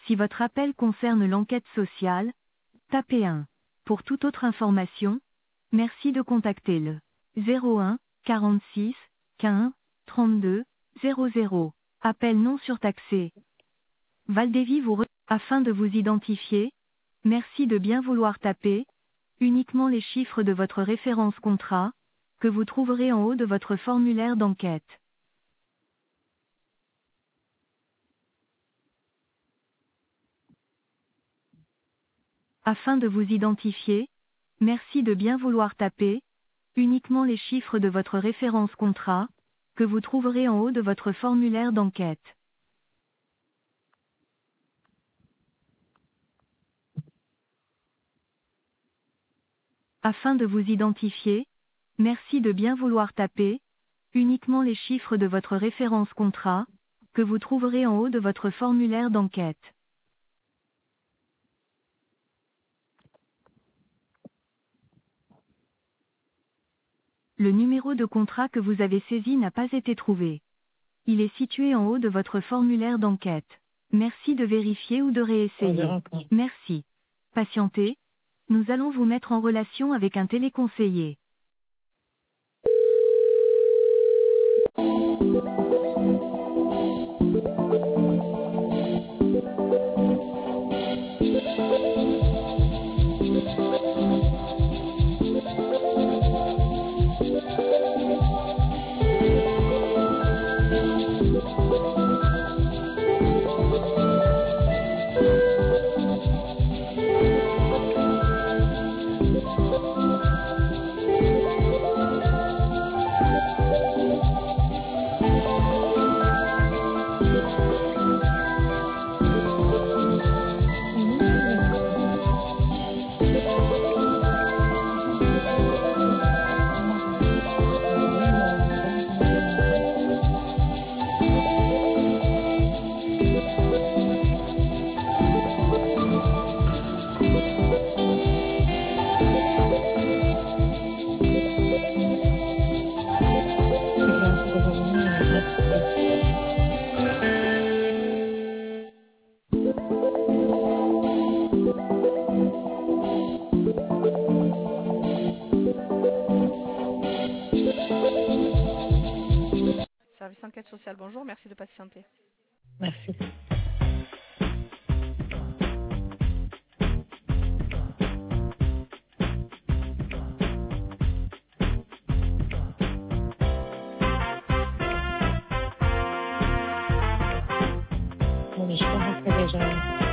Si votre appel concerne l'enquête sociale, tapez 1. Pour toute autre information, merci de contacter le 01 46 15 32 00. Appel non surtaxé. Valdévy afin de vous identifier, merci de bien vouloir taper uniquement les chiffres de votre référence contrat, que vous trouverez en haut de votre formulaire d'enquête. Afin de vous identifier, merci de bien vouloir taper uniquement les chiffres de votre référence contrat, que vous trouverez en haut de votre formulaire d'enquête. Afin de vous identifier, merci de bien vouloir taper uniquement les chiffres de votre référence contrat, que vous trouverez en haut de votre formulaire d'enquête. Le numéro de contrat que vous avez saisi n'a pas été trouvé. Il est situé en haut de votre formulaire d'enquête. Merci de vérifier ou de réessayer. Merci. Patientez. Nous allons vous mettre en relation avec un téléconseiller. Service enquête sociale, bonjour, merci de patienter. Merci. Bon, mais je pense que déjà...